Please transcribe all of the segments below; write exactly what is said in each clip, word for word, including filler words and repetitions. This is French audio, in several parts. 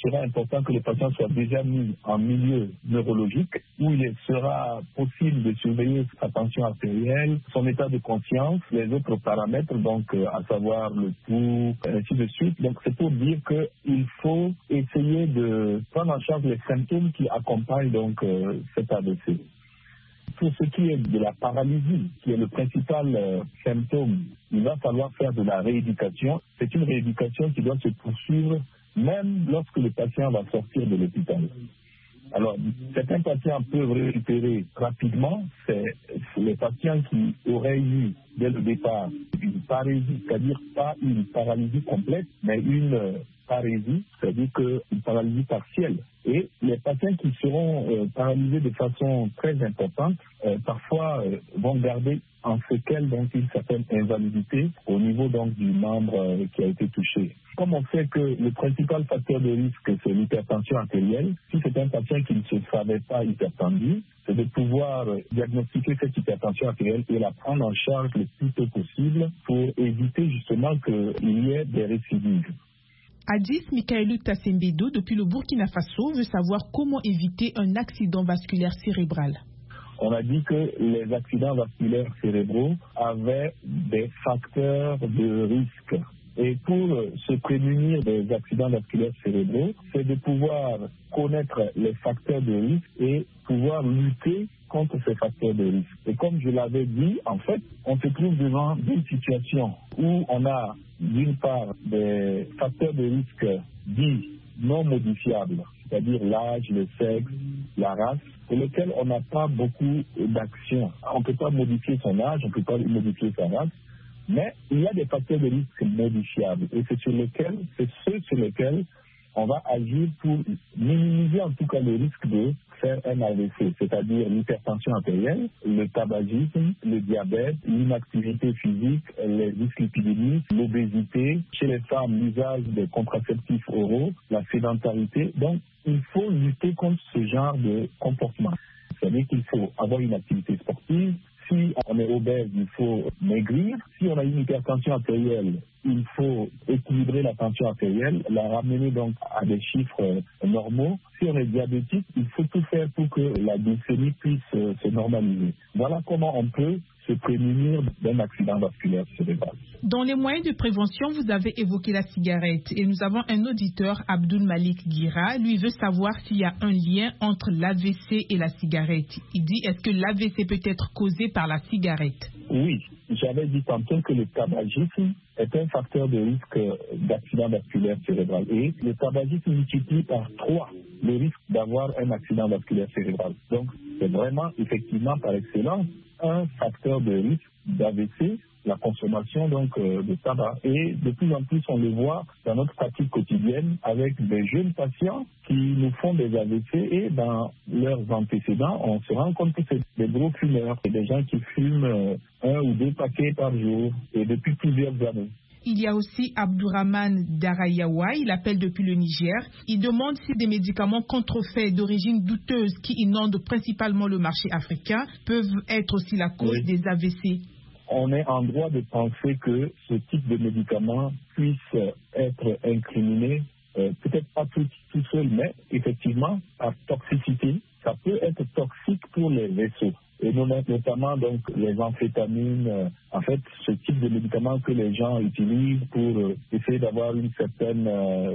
sera important que le patient soit déjà mis en milieu neurologique où il sera possible de surveiller sa tension artérielle, son état de conscience, les autres paramètres, donc euh, à savoir le pouls, ainsi de suite. Donc c'est pour dire qu'il faut essayer de prendre en charge les symptômes qui accompagnent donc euh, cet A V C. Pour ce qui est de la paralysie, qui est le principal euh, symptôme, il va falloir faire de la rééducation. C'est une rééducation qui doit se poursuivre même lorsque le patient va sortir de l'hôpital. Alors, certains patients peuvent récupérer rapidement. C'est les patients qui auraient eu, dès le départ, une parésie, c'est-à-dire pas une paralysie complète, mais une parésie, c'est-à-dire que une paralysie partielle. Et les patients qui seront euh, paralysés de façon très importante, euh, parfois euh, vont garder en séquelle donc une certaine invalidité au niveau donc du membre euh, qui a été touché. Comme on sait que le principal facteur de risque, c'est l'hypertension artérielle, si c'est un patient qui ne se savait pas hypertendu, c'est de pouvoir diagnostiquer cette hypertension artérielle et la prendre en charge le plus tôt possible pour éviter justement qu'il y ait des récidives. Addis Mikaelou Tassembedo, depuis le Burkina Faso, veut savoir comment éviter un accident vasculaire cérébral. On a dit que les accidents vasculaires cérébraux avaient des facteurs de risque. Et pour se prémunir des accidents vasculaires cérébraux, c'est de pouvoir connaître les facteurs de risque et pouvoir lutter contre ces facteurs de risque. Et comme je l'avais dit, en fait, on se trouve devant une situation où on a d'une part des facteurs de risque dits non modifiables, c'est-à-dire l'âge, le sexe, la race, pour lesquels on n'a pas beaucoup d'action. On ne peut pas modifier son âge, on ne peut pas modifier sa race, mais il y a des facteurs de risque modifiables et c'est sur lesquels, c'est ceux sur lesquels on va agir pour minimiser en tout cas le risque de faire un A V C, c'est-à-dire l'hypertension artérielle, le tabagisme, le diabète, l'inactivité physique, les dyslipidémies, l'obésité, chez les femmes l'usage des contraceptifs oraux, la sédentarité. Donc il faut lutter contre ce genre de comportement. C'est-à-dire qu'il faut avoir une activité sportive. Si on est obèse, il faut maigrir. Si on a une hypertension artérielle, il faut équilibrer la tension artérielle, la ramener donc à des chiffres normaux. Si on est diabétique, il faut tout faire pour que la glycémie puisse se normaliser. Voilà comment on peut se prémunir d'un accident vasculaire cérébral. Dans les moyens de prévention, vous avez évoqué la cigarette et nous avons un auditeur, Abdul Malik Gira, lui veut savoir s'il y a un lien entre l'A V C et la cigarette. Il dit, est-ce que l'A V C peut être causé par la cigarette? Oui, j'avais dit tantôt que le tabagisme est un facteur de risque d'accident vasculaire cérébral et le tabagisme multiplie par trois le risque d'avoir un accident vasculaire cérébral. Donc, c'est vraiment, effectivement, par excellence, un facteur de risque d'A V C, la consommation donc euh, de tabac. Et de plus en plus, on le voit dans notre pratique quotidienne avec des jeunes patients qui nous font des A V C et dans leurs antécédents, on se rend compte que c'est des gros fumeurs, c'est des gens qui fument euh, un ou deux paquets par jour et depuis plusieurs années. Il y a aussi Abdourahman Darayawa, il appelle depuis le Niger. Il demande si des médicaments contrefaits d'origine douteuse qui inondent principalement le marché africain peuvent être aussi la cause oui. des A V C. On est en droit de penser que ce type de médicament puisse être incriminé, euh, peut-être pas tout, tout seul, mais effectivement par toxicité. Ça peut être toxique pour les vaisseaux. Et notamment donc les amphétamines, euh, en fait ce type de médicaments que les gens utilisent pour euh, essayer d'avoir une certaine euh,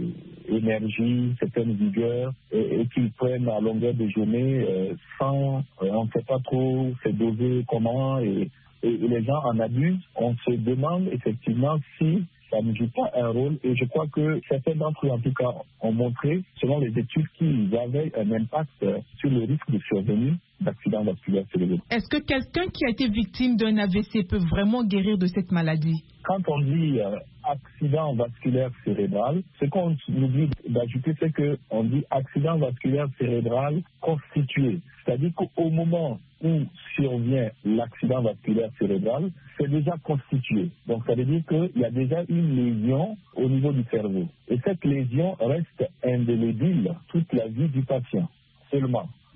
énergie, certaine vigueur et, et qu'ils prennent à longueur de journée euh, sans, euh, on ne sait pas trop c'est dosé comment et, et, et les gens en abusent. On se demande effectivement si ça ne joue pas un rôle et je crois que certains d'entre eux en tout cas ont montré, selon les études, qu'ils avaient un impact sur le risque de survenue d'accident vasculaire cérébral. Est-ce que quelqu'un qui a été victime d'un A V C peut vraiment guérir de cette maladie? Quand on dit euh, accident vasculaire cérébral, ce qu'on oublie d'ajouter, c'est qu'on dit accident vasculaire cérébral constitué. C'est-à-dire qu'au moment où survient l'accident vasculaire cérébral, c'est déjà constitué. Donc ça veut dire qu'il y a déjà une lésion au niveau du cerveau. Et cette lésion reste indélébile toute la vie du patient seulement.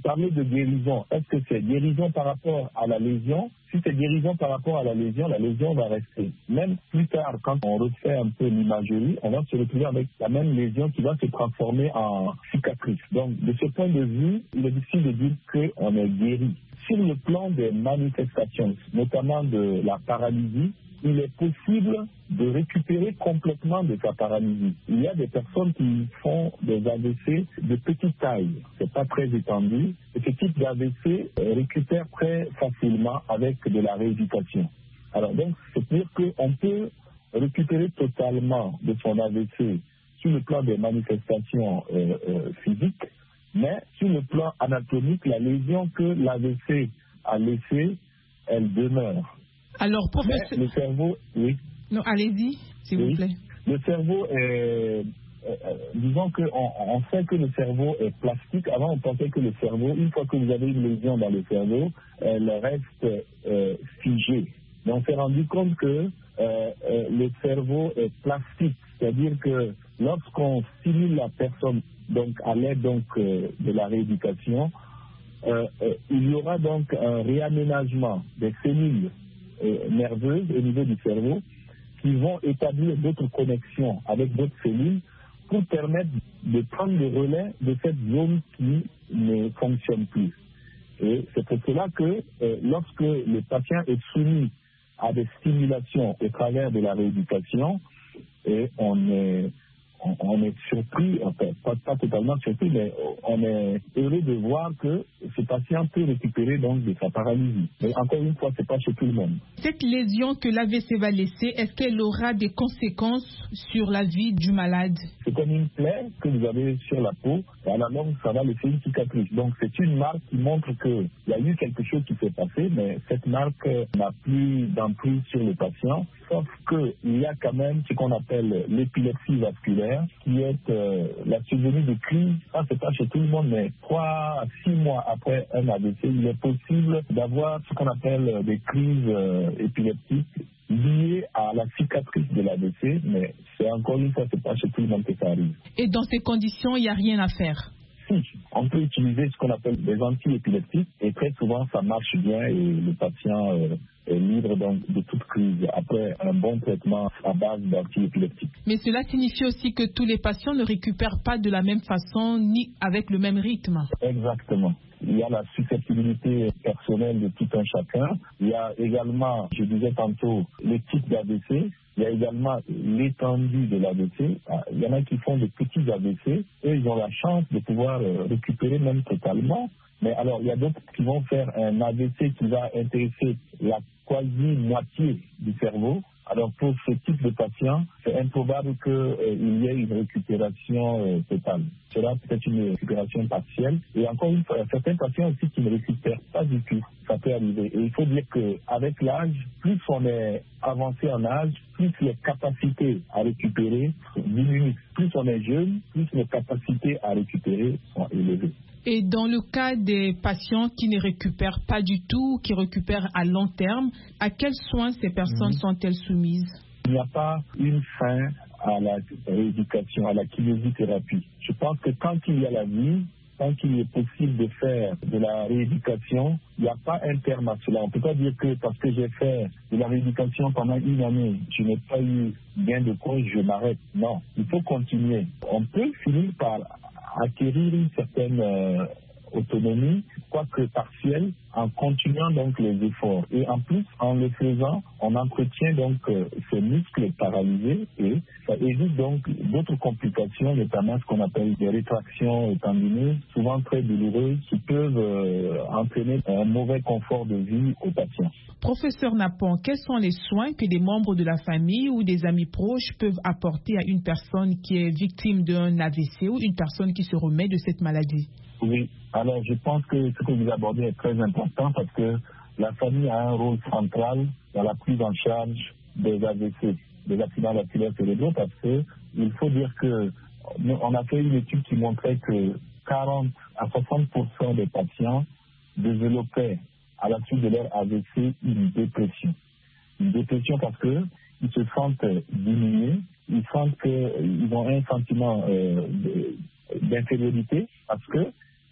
parler de guérison. Est-ce que c'est guérison par rapport à la lésion? Si c'est guérison par rapport à la lésion, la lésion va rester. Même plus tard, quand on refait un peu l'imagerie, on va se retrouver avec la même lésion qui va se transformer en cicatrice. Donc, de ce point de vue, il est difficile de dire qu'on est guéri. Sur le plan des manifestations, notamment de la paralysie, il est possible de récupérer complètement de sa paralysie. Il y a des personnes qui font des A V C de petite taille, c'est pas très étendu, et ce type d'A V C récupère très facilement avec de la rééducation. Alors donc, c'est-à-dire qu'on peut récupérer totalement de son A V C sur le plan des manifestations euh, euh, physiques, mais sur le plan anatomique, la lésion que l'A V C a laissée, elle demeure. Alors, professeur... Mais le cerveau, oui. Non, allez-y, s'il oui. vous plaît. Le cerveau est... Euh, disons qu'on on sait que le cerveau est plastique. Avant, on pensait que le cerveau, une fois que vous avez une lésion dans le cerveau, elle reste euh, figée. Mais on s'est rendu compte que euh, euh, le cerveau est plastique. C'est-à-dire que lorsqu'on stimule la personne donc à l'aide donc, euh, de la rééducation, euh, euh, il y aura donc un réaménagement des cellules Euh, nerveuses au niveau du cerveau qui vont établir d'autres connexions avec d'autres cellules pour permettre de prendre le relais de cette zone qui ne fonctionne plus. Et c'est pour cela que euh, lorsque le patient est soumis à des stimulations au travers de la rééducation, et on est on est surpris, enfin, pas, pas totalement surpris, mais on est heureux de voir que ce patient peut récupérer donc de sa paralysie. Mais encore une fois, c'est pas chez tout le monde. Cette lésion que l'A V C va laisser, est-ce qu'elle aura des conséquences sur la vie du malade? C'est comme une plaie que vous avez sur la peau, et à la longue, ça va laisser une cicatrice. Donc, c'est une marque qui montre qu'il y a eu quelque chose qui s'est passé, mais cette marque n'a plus d'emprise sur le patient. Sauf qu'il y a quand même ce qu'on appelle l'épilepsie vasculaire, qui est euh, la survenue de crise. Ça, c'est pas chez tout le monde, mais trois à six mois après un A V C, il est possible d'avoir ce qu'on appelle des crises euh, épileptiques liées à la cicatrice de l'A V C, mais c'est encore une fois, c'est pas chez tout le monde que ça arrive. Et dans ces conditions, il n'y a rien à faire? Si, on peut utiliser ce qu'on appelle des anti-épileptiques et très souvent ça marche bien et le patient euh, est libre donc de toute crise après un bon traitement à base d'anti-épileptiques. Mais cela signifie aussi que tous les patients ne récupèrent pas de la même façon ni avec le même rythme. Exactement. Il y a la susceptibilité personnelle de tout un chacun. Il y a également, je disais tantôt, le type d'A V C. Il y a également l'étendue de l'A V C. Il y en a qui font de petits A V C et ils ont la chance de pouvoir récupérer même totalement. Mais alors, il y a d'autres qui vont faire un A V C qui va intéresser la quasi-moitié du cerveau. Alors, pour ce type de patient, c'est improbable qu'il euh, y ait une récupération euh, totale. Cela peut être une récupération partielle. Et encore une fois, certains patients aussi qui ne récupèrent pas du tout. Ça peut arriver. Et il faut dire qu'avec l'âge, plus on est avancé en âge, plus les capacités à récupérer diminuent. Plus on est jeune, plus les capacités à récupérer sont élevées. Et dans le cas des patients qui ne récupèrent pas du tout, qui récupèrent à long terme, à quels soins ces personnes mmh. sont-elles soumises? Il n'y a pas une fin à la rééducation, à la kinésithérapie. Je pense que tant qu'il y a la vie, tant qu'il est possible de faire de la rééducation, il n'y a pas un terme à cela. On ne peut pas dire que parce que j'ai fait de la rééducation pendant une année, je n'ai pas eu gain de cause, je m'arrête. Non, il faut continuer. On peut finir par acquérir une certaine euh, autonomie, quoique partielle, en continuant donc les efforts. Et en plus, en le faisant, on entretient donc euh, ces muscles paralysés et ça évite donc d'autres complications, notamment ce qu'on appelle des rétractions tendineuses, souvent très douloureuses, qui peuvent euh, entraîner un mauvais confort de vie aux patients. Professeur Napon, quels sont les soins que des membres de la famille ou des amis proches peuvent apporter à une personne qui est victime d'un A V C ou une personne qui se remet de cette maladie? Oui, alors je pense que ce que vous abordez est très important parce que la famille a un rôle central dans la prise en charge des A V C, des accidents vasculaires cérébraux, parce que il faut dire que on a fait une étude qui montrait que quarante à soixante pour cent des patients développaient à la suite de leur A V C une dépression. Une dépression parce que ils se sentent diminués, ils sentent qu'ils ont un sentiment euh, de, d'infériorité parce que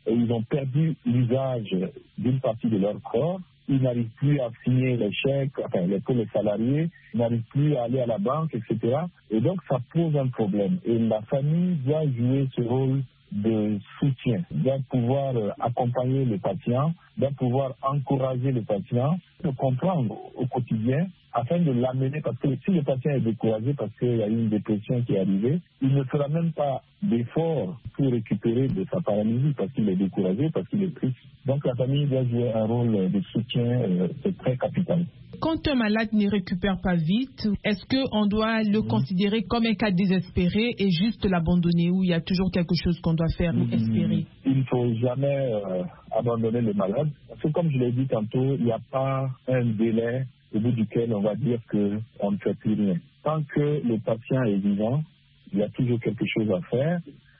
et ils ont perdu l'usage d'une partie de leur corps. Ils n'arrivent plus à signer les chèques, enfin, pour les salariés, ils n'arrivent plus à aller à la banque, et cetera. Et donc, ça pose un problème. Et la famille doit jouer ce rôle de soutien, doit pouvoir accompagner le patient, doit pouvoir encourager le patient, de comprendre au quotidien afin de l'amener, parce que si le patient est découragé parce qu'il y a eu une dépression qui est arrivée, il ne fera même pas d'effort pour récupérer de sa paralysie parce qu'il est découragé, parce qu'il est triste. Donc la famille doit jouer un rôle de soutien, euh, c'est très capital. Quand un malade ne récupère pas vite, est-ce qu'on doit le mmh. considérer comme un cas désespéré et juste l'abandonner, ou il y a toujours quelque chose qu'on doit faire ou mmh. espérer? Il ne faut jamais euh, abandonner le malade, parce que comme je l'ai dit tantôt, il n'y a pas un délai au bout duquel on va dire qu'on ne fait plus rien. Tant que le patient est vivant, il y a toujours quelque chose à faire,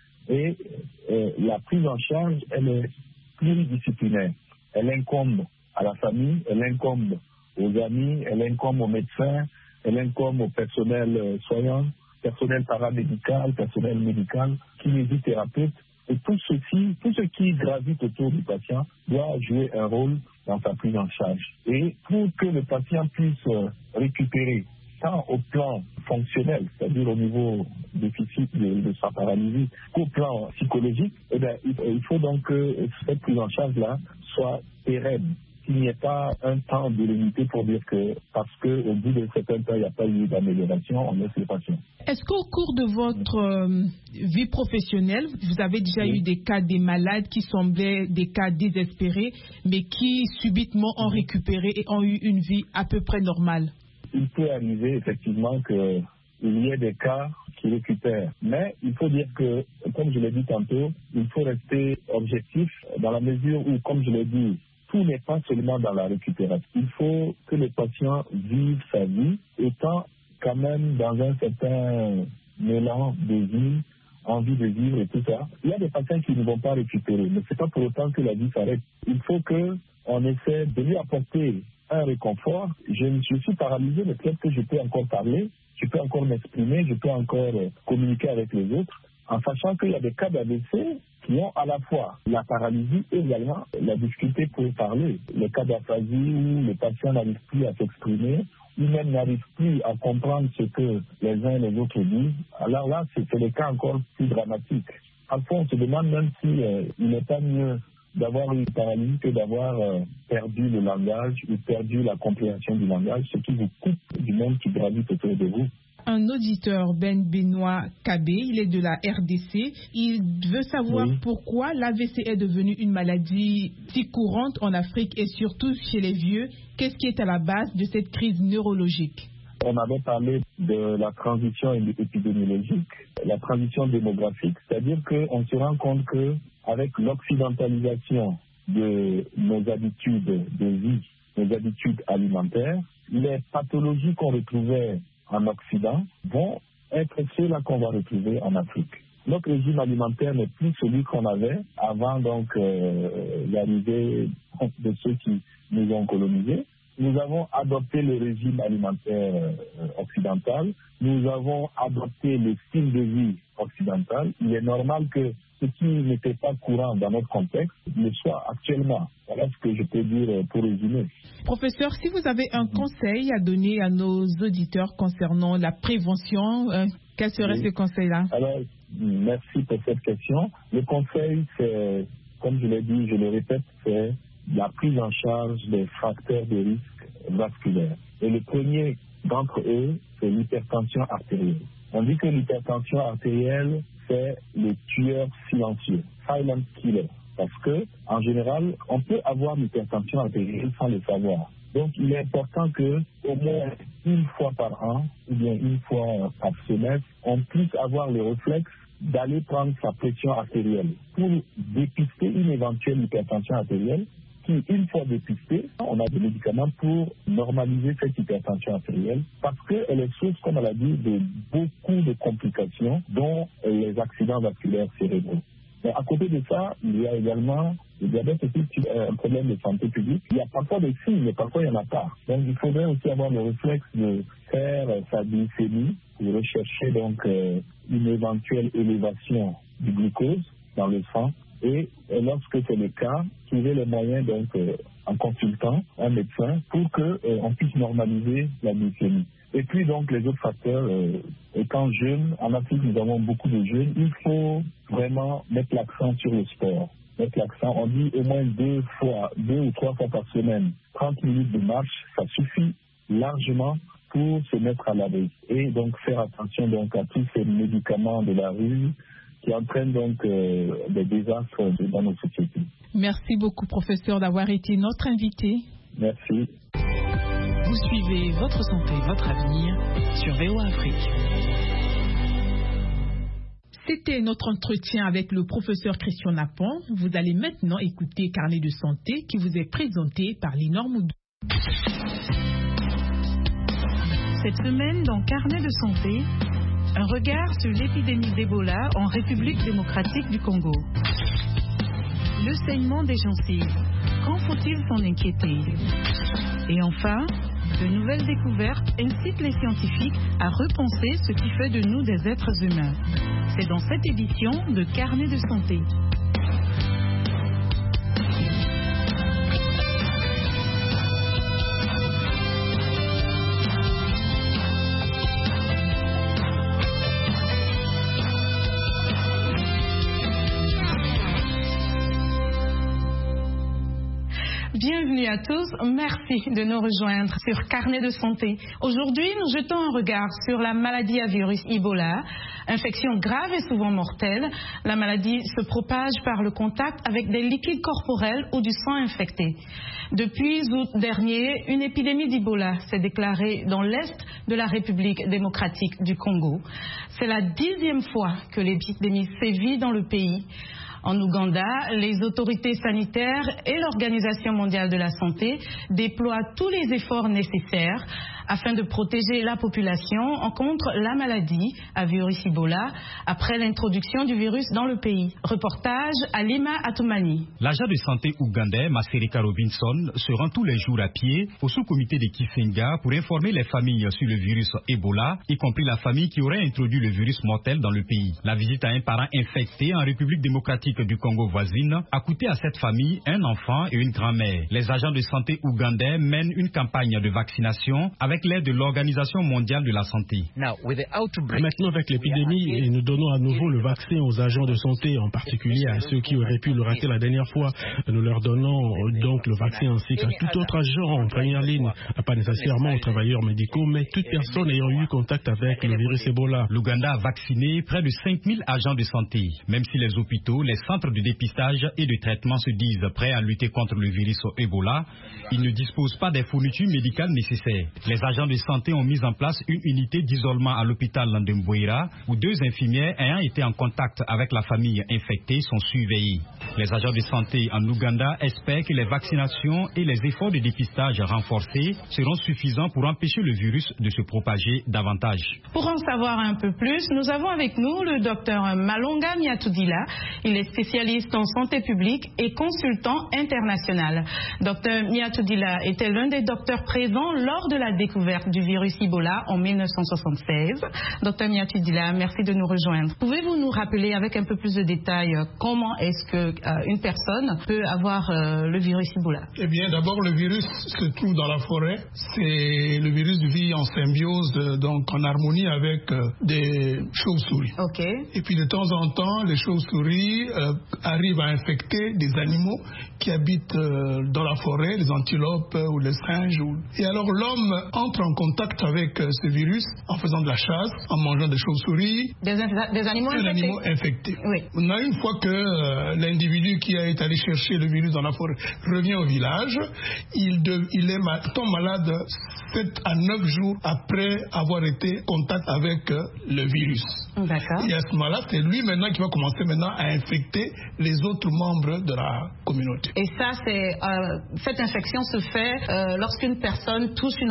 et euh, la prise en charge, elle est pluridisciplinaire. Elle incombe à la famille, elle incombe aux amis, elle incombe aux médecins, elle incombe au personnel euh, soignant, personnel paramédical, personnel médical, kinésithérapeute. Et tout ceci, tout ce qui gravite autour du patient doit jouer un rôle dans sa prise en charge. Et pour que le patient puisse euh, récupérer, tant au plan fonctionnel, c'est-à-dire au niveau déficit de, de sa paralysie, qu'au plan psychologique, eh bien, il, il faut donc que cette prise en charge-là soit pérenne. Qu'il n'y ait pas un temps de limité pour dire que parce qu'au bout de certain temps, il n'y a pas eu d'amélioration, on laisse le patient. Est-ce qu'au cours de votre euh, vie professionnelle, vous avez déjà oui. eu des cas des malades qui semblaient des cas désespérés, mais qui subitement ont oui. récupéré et ont eu une vie à peu près normale? Il peut arriver effectivement qu'il y ait des cas qui récupèrent. Mais il faut dire que, comme je l'ai dit tantôt, il faut rester objectif dans la mesure où, comme je l'ai dit, tout n'est pas seulement dans la récupération. Il faut que le patient vive sa vie, étant quand même dans un certain mélange de vie, envie de vivre et tout ça. Il y a des patients qui ne vont pas récupérer, mais ce n'est pas pour autant que la vie s'arrête. Il faut qu'on essaie de lui apporter un réconfort. Je, je suis paralysé, mais peut-être que je peux encore parler, je peux encore m'exprimer, je peux encore communiquer avec les autres, en sachant qu'il y a des cas d'A V C qui ont à la fois la paralysie et également la difficulté pour parler. Les cas d'aphasie où le patient n'arrive plus à s'exprimer, ou même n'arrive plus à comprendre ce que les uns et les autres disent. Alors là, c'est, c'est des cas encore plus dramatiques. Parfois, on se demande même s'il si, euh, n'est pas mieux d'avoir une paralysie que d'avoir euh, perdu le langage ou perdu la compréhension du langage, ce qui vous coupe du monde qui gravite autour de vous. Un auditeur, Ben Benoît Kabé, il est de la R D C. Il veut savoir oui. pourquoi l'A V C est devenue une maladie si courante en Afrique et surtout chez les vieux. Qu'est-ce qui est à la base de cette crise neurologique? On avait parlé de la transition épidémiologique, la transition démographique, c'est-à-dire qu'on se rend compte qu'avec l'occidentalisation de nos habitudes de vie, nos habitudes alimentaires, les pathologies qu'on retrouvait en Occident vont être ceux-là qu'on va retrouver en Afrique. Notre régime alimentaire n'est plus celui qu'on avait avant donc euh, l'arrivée de ceux qui nous ont colonisés. Nous avons adopté le régime alimentaire euh, occidental. Nous avons adopté le style de vie occidental. Il est normal que ce qui n'était pas courant dans notre contexte le soit actuellement. Voilà ce que je peux dire pour résumer. Professeur, si vous avez un conseil à donner à nos auditeurs concernant la prévention, euh, quel serait oui. ce conseil-là? Alors, merci pour cette question. Le conseil, c'est, comme je l'ai dit, je le répète, c'est la prise en charge des facteurs de risque vasculaire. Et le premier d'entre eux, c'est l'hypertension artérielle. On dit que l'hypertension artérielle, c'est le tueur silencieux, silent killer. Parce que, en général, on peut avoir l'hypertension artérielle sans le savoir. Donc, il est important que, au moins une fois par an, ou bien une fois par semestre, on puisse avoir le réflexe d'aller prendre sa pression artérielle pour dépister une éventuelle hypertension artérielle qui, une fois dépistée, on a des médicaments pour normaliser cette hypertension artérielle parce qu'elle est source, comme on l'a dit, de beaucoup de complications, dont les accidents vasculaires cérébraux. Mais à côté de ça, il y a également le diabète aussi, un problème de santé publique. Il y a parfois des signes, mais parfois il n'y en a pas. Donc il faudrait aussi avoir le réflexe de faire sa glycémie pour rechercher donc euh, une éventuelle élévation du glucose dans le sang Et lorsque c'est le cas, trouver les moyens, donc, euh, en consultant un médecin pour qu'on euh, puisse normaliser la glycémie. Et puis, donc, les autres facteurs, euh, étant jeune, en Afrique, nous avons beaucoup de jeunes, il faut vraiment mettre l'accent sur le sport. Mettre l'accent, on dit au moins deux fois, deux ou trois fois par semaine, trente minutes de marche, ça suffit largement pour se mettre à l'abri. Et donc, faire attention donc à tous ces médicaments de la rue qui entraînent donc euh, des désastres dans nos sociétés. Merci beaucoup, professeur, d'avoir été notre invité. Merci. Vous suivez Votre Santé, Votre Avenir sur V O A Afrique. C'était notre entretien avec le professeur Christian Napon. Vous allez maintenant écouter Carnet de santé qui vous est présenté par Linor Moudou. Cette semaine, dans Carnet de santé, un regard sur l'épidémie d'Ebola en République démocratique du Congo. Le saignement des gencives. Quand faut-il s'en inquiéter? Et enfin, de nouvelles découvertes incitent les scientifiques à repenser ce qui fait de nous des êtres humains. C'est dans cette édition de Carnet de santé. Bienvenue à tous, merci de nous rejoindre sur Carnet de santé. Aujourd'hui, nous jetons un regard sur la maladie à virus Ebola, infection grave et souvent mortelle. La maladie se propage par le contact avec des liquides corporels ou du sang infecté. Depuis août dernier, une épidémie d'Ebola s'est déclarée dans l'est de la République démocratique du Congo. C'est la dixième fois que l'épidémie sévit dans le pays. En Ouganda, les autorités sanitaires et l'Organisation mondiale de la santé déploient tous les efforts nécessaires afin de protéger la population contre la maladie à virus Ebola après l'introduction du virus dans le pays. Reportage à Lima Atoumani. L'agent de santé ougandais Maserika Robinson se rend tous les jours à pied au sous-comité de Kisenga pour informer les familles sur le virus Ebola, y compris la famille qui aurait introduit le virus mortel dans le pays. La visite à un parent infecté en République démocratique du Congo voisine a coûté à cette famille un enfant et une grand-mère. Les agents de santé ougandais mènent une campagne de vaccination avec avec l'aide de l'Organisation mondiale de la santé. Maintenant, avec l'épidémie, nous donnons à nouveau le vaccin aux agents de santé, en particulier à ceux qui auraient pu le rater la dernière fois. Nous leur donnons donc le vaccin ainsi qu'à tout autre agent en première ligne, pas nécessairement aux travailleurs médicaux, mais toute personne ayant eu contact avec le virus Ebola. L'Ouganda a vacciné près de cinq mille agents de santé. Même si les hôpitaux, les centres de dépistage et de traitement se disent prêts à lutter contre le virus Ebola, ils ne disposent pas des fournitures médicales nécessaires. Les agents de santé ont mis en place une unité d'isolement à l'hôpital de Mbouira où deux infirmières ayant été en contact avec la famille infectée sont surveillées. Les agents de santé en Ouganda espèrent que les vaccinations et les efforts de dépistage renforcés seront suffisants pour empêcher le virus de se propager davantage. Pour en savoir un peu plus, nous avons avec nous le docteur Malonga Miatoudila. Il est spécialiste en santé publique et consultant international. Docteur Miatoudila était l'un des docteurs présents lors de la découverte du virus Ebola en mille neuf cent soixante-seize. Docteur Miatoudila, merci de nous rejoindre. Pouvez-vous nous rappeler avec un peu plus de détails comment est-ce que euh, une personne peut avoir euh, le virus Ebola? Eh bien, d'abord, le virus se trouve dans la forêt. C'est le virus vit en symbiose, euh, donc en harmonie avec euh, des chauves-souris. Ok. Et puis de temps en temps, les chauves-souris euh, arrivent à infecter des animaux qui habitent euh, dans la forêt, les antilopes euh, ou les singes. Ou... Et alors l'homme entre en contact avec euh, ce virus en faisant de la chasse, en mangeant des chauves-souris. Des, des animaux des infectés. animaux infectés. Oui. On a une fois que euh, l'individu qui a été allé chercher le virus dans la forêt revient au village, il, de, il est mal, tombe malade sept à neuf jours après avoir été en contact avec euh, le virus. D'accord. Et à ce moment-là, c'est lui maintenant qui va commencer maintenant à infecter les autres membres de la communauté. Et ça, c'est euh, cette infection se fait euh, lorsqu'une personne touche une autre personne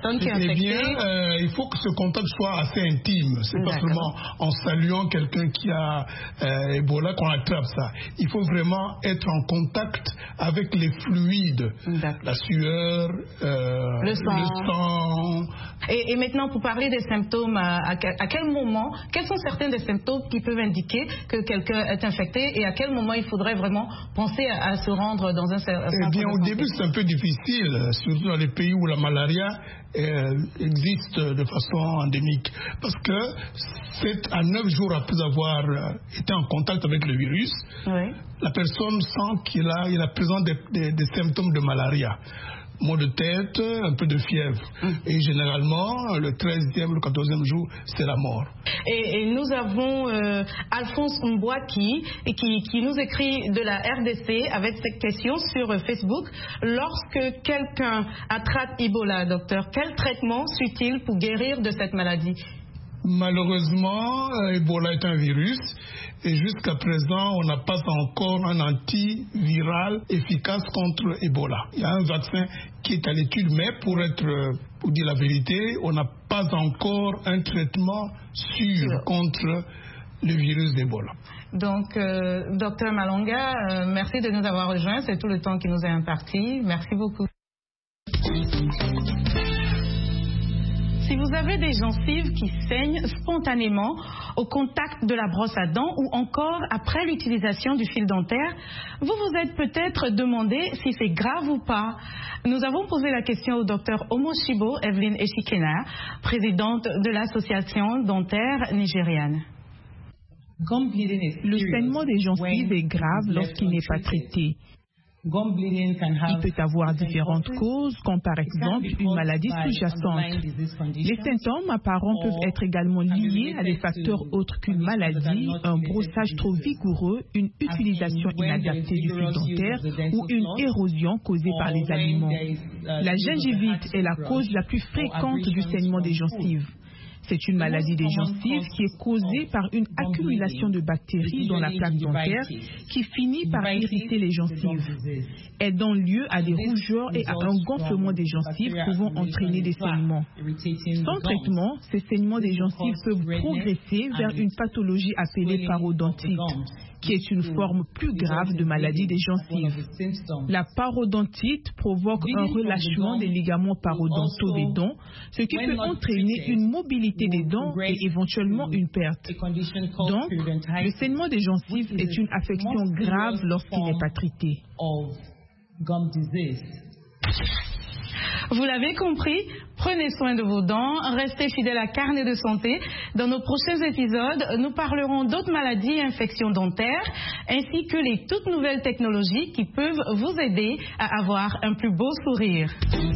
personne qui est Eh infectée. bien, euh, il faut que ce contact soit assez intime. C'est pas seulement en saluant quelqu'un qui a euh, Ebola qu'on attrape ça. Il faut vraiment être en contact avec les fluides, la sueur, euh, le sang. Le sang. Et, et maintenant, pour parler des symptômes, à, à, à quel moment, quels sont certains des symptômes qui peuvent indiquer que quelqu'un est infecté et à quel moment il faudrait vraiment penser à, à se rendre dans un centre Eh bien, de au santé? début, c'est un peu difficile, surtout dans les pays où la malaria euh, existe de façon endémique. Parce que sept à neuf jours après avoir euh, été en contact avec le virus, oui. la personne sent qu'il a, il a présent des, des, des symptômes de malaria. Maux de tête, un peu de fièvre. Mmh. Et généralement, le treizième, le quatorzième jour, c'est la mort. Et, et nous avons euh, Alphonse Mbouaki qui, qui nous écrit de la R D C avec cette question sur Facebook. Lorsque quelqu'un attrape Ebola, docteur, quel traitement suit-il pour guérir de cette maladie? Malheureusement, Ebola est un virus et jusqu'à présent, on n'a pas encore un antiviral efficace contre Ebola. Il y a un vaccin qui est à l'étude, mais pour être, pour dire la vérité, on n'a pas encore un traitement sûr contre le virus d'Ebola. Donc, euh, docteur Malonga, euh, merci de nous avoir rejoints. C'est tout le temps qui nous est imparti. Merci beaucoup. Si vous avez des gencives qui saignent spontanément au contact de la brosse à dents ou encore après l'utilisation du fil dentaire, vous vous êtes peut-être demandé si c'est grave ou pas. Nous avons posé la question au docteur Omoshibo Evelyn Eshikena, présidente de l'association dentaire nigériane. Le saignement des gencives est grave lorsqu'il n'est pas traité. Il peut avoir différentes causes, comme par exemple une maladie sous-jacente. Les symptômes apparents peuvent être également liés à des facteurs autres qu'une maladie, un brossage trop vigoureux, une utilisation inadaptée du fil dentaire ou une érosion causée par les aliments. La gingivite est la cause la plus fréquente du saignement des gencives. C'est une maladie des gencives qui est causée par une accumulation de bactéries dans la plaque dentaire qui finit par irriter les gencives. Elle donne lieu à des rougeurs et à un gonflement des gencives pouvant entraîner des saignements. Sans traitement, ces saignements des gencives peuvent progresser vers une pathologie appelée parodontite, qui est une forme plus grave de maladie des gencives. La parodontite provoque un relâchement des ligaments parodontaux des dents, ce qui peut entraîner une mobilité des dents et éventuellement une perte. Donc, le saignement des gencives est une affection grave lorsqu'il n'est pas traité. Vous l'avez compris, prenez soin de vos dents, restez fidèles à Carnet de Santé. Dans nos prochains épisodes, nous parlerons d'autres maladies et infections dentaires, ainsi que les toutes nouvelles technologies qui peuvent vous aider à avoir un plus beau sourire.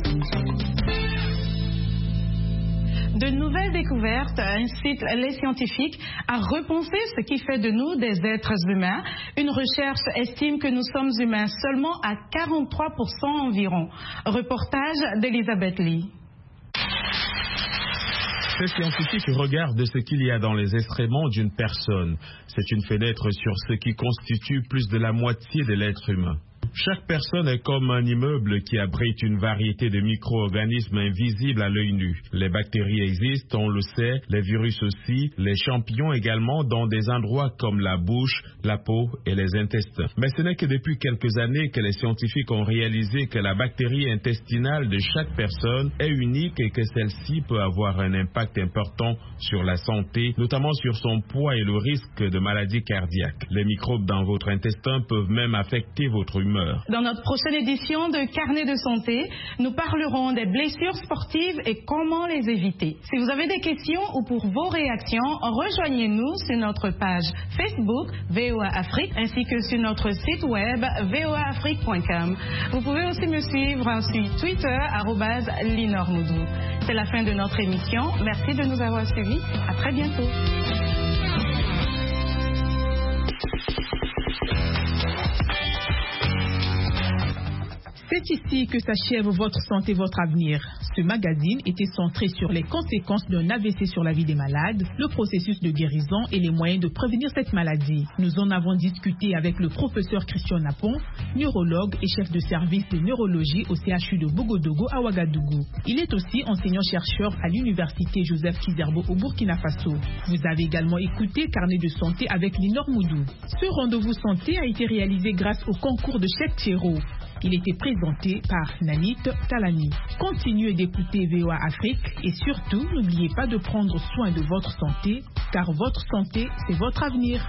De nouvelles découvertes incitent les scientifiques à repenser ce qui fait de nous des êtres humains. Une recherche estime que nous sommes humains seulement à quarante-trois pour cent environ. Reportage d'Elisabeth Lee. Ces scientifiques regardent ce qu'il y a dans les excréments d'une personne. C'est une fenêtre sur ce qui constitue plus de la moitié de l'être humain. Chaque personne est comme un immeuble qui abrite une variété de micro-organismes invisibles à l'œil nu. Les bactéries existent, on le sait, les virus aussi, les champignons également dans des endroits comme la bouche, la peau et les intestins. Mais ce n'est que depuis quelques années que les scientifiques ont réalisé que la bactérie intestinale de chaque personne est unique et que celle-ci peut avoir un impact important sur la santé, notamment sur son poids et le risque de maladies cardiaques. Les microbes dans votre intestin peuvent même affecter votre humeur. Dans notre prochaine édition de Carnet de Santé, nous parlerons des blessures sportives et comment les éviter. Si vous avez des questions ou pour vos réactions, rejoignez-nous sur notre page Facebook V O A Afrique ainsi que sur notre site web v o a afrique point com. Vous pouvez aussi me suivre sur Twitter arobase linormoudou. C'est la fin de notre émission. Merci de nous avoir suivis. À très bientôt. C'est ici que s'achève Votre santé, votre avenir. Ce magazine était centré sur les conséquences d'un A V C sur la vie des malades, le processus de guérison et les moyens de prévenir cette maladie. Nous en avons discuté avec le professeur Christian Napon, neurologue et chef de service de neurologie au C H U de Bogodogo à Ouagadougou. Il est aussi enseignant-chercheur à l'université Joseph Kizerbo au Burkina Faso. Vous avez également écouté Carnet de santé avec Linor Moudou. Ce rendez-vous santé a été réalisé grâce au concours de Cheikh Thierro. Il était présenté par Nanit Talani. Continuez d'écouter V O A Afrique et surtout, n'oubliez pas de prendre soin de votre santé, car votre santé, c'est votre avenir.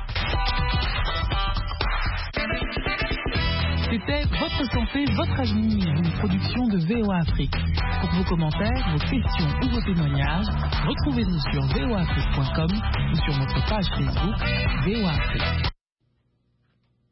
C'était Votre santé, votre avenir, une production de V O A Afrique. Pour vos commentaires, vos questions ou vos témoignages, retrouvez-nous sur v o afrique point com ou sur notre page Facebook V O A Afrique.